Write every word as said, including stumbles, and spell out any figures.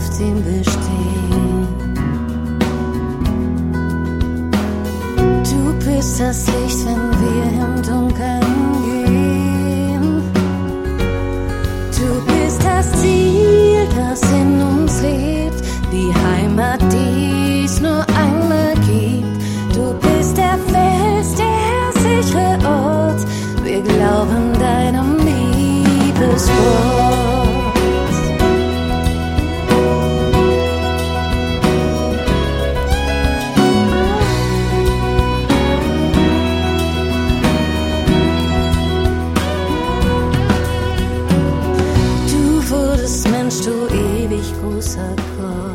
auf dem Bestehen. Du bist das Licht, wenn wir im Dunkeln gehen. Du bist das Ziel, das in uns lebt, die Heimat, die es nur einmal gibt. Du bist der Fels, der sichere Ort, wir glauben deinem Liebeswort. Du wurdest Mensch, du ewig großer Gott.